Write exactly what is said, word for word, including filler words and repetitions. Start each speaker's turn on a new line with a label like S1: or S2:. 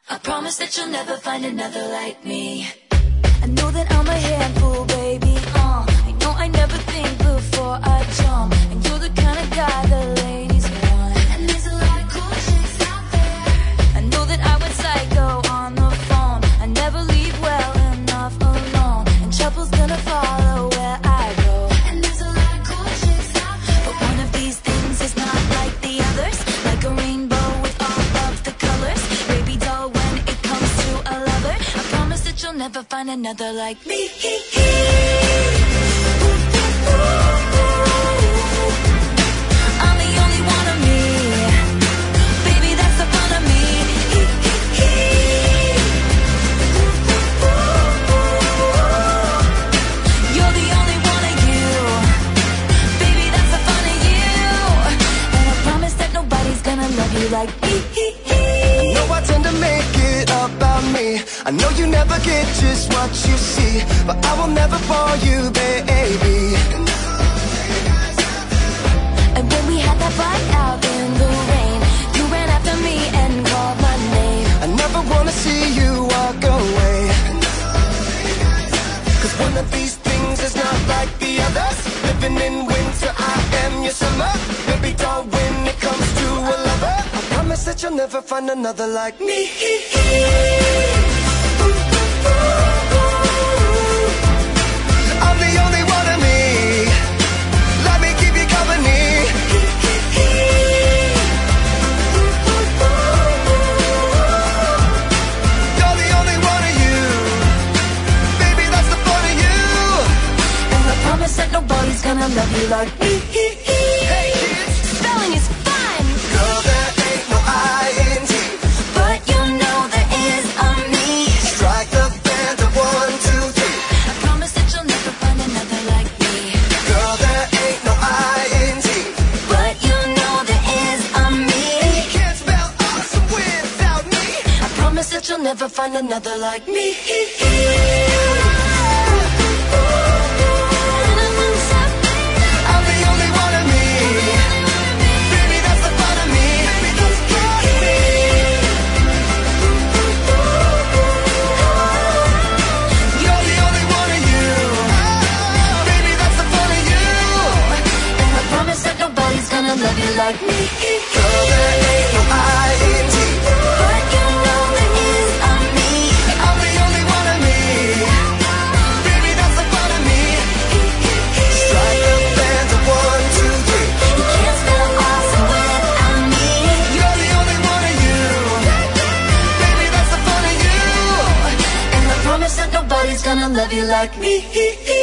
S1: I promise that you'll never find another like me.
S2: I know that I'm a handful, baby. Uh, I know I never think before I jump, and you're the kind of guy the ladies want.
S1: And there's a lot of cool chicks out there.
S2: I know that I went psycho on the phone. I never leave well enough alone, and trouble's gonna follow where I go.
S1: And there's a lot of cool chicks out there.
S2: But one of these things is not like the others, like a rainbow with all of the colors. Baby doll, when it comes to a lover, I promise that you'll never find another like me. I'm the only one of me. Baby, that's the fun of me. You're the only one of you. Baby, that's the fun of you. And I promise that nobody's gonna love you like me.
S3: No, I tend to make it about me. I know you never get just what you see, but I will never fall you, baby.
S2: And when we had that fight out in the rain, you ran after me and called my name.
S3: I never wanna see you walk away, 'cause one of these things is not like the others. Living in winter, I am your summer. Baby doll, when it comes to a lover, I promise that you'll never find another like me. I'm the only one of me. Let me keep you company. You're the only one of you. Baby, that's the fun of you.
S2: And I promise that nobody's gonna love you like me.
S3: Hey kids,
S2: Spelling is fun,
S3: girl, there ain't no I N G.
S2: but you know there is a me.
S3: Strike the band of one, two, three.
S2: I promise that you'll never find another like me.
S3: Girl, there ain't no I N G.
S2: But you know there is a me.
S3: You can't spell awesome without me.
S2: I promise that you'll never find another like me.
S3: I'm the only one of me. Baby, that's the fun of me. You're the only one of you. Baby, that's the fun of you.
S2: And I promise that nobody's gonna love you like me.
S3: Girl, there ain't no I N G.
S2: But you know there is a me.
S3: I'm the only one of me. Baby, that's the fun of me. Strike the band of one, two, three.
S2: You can't spell awesome without me.
S3: You're the only one of you. Baby, that's the fun of you.
S2: And I promise that nobody's gonna love you like me.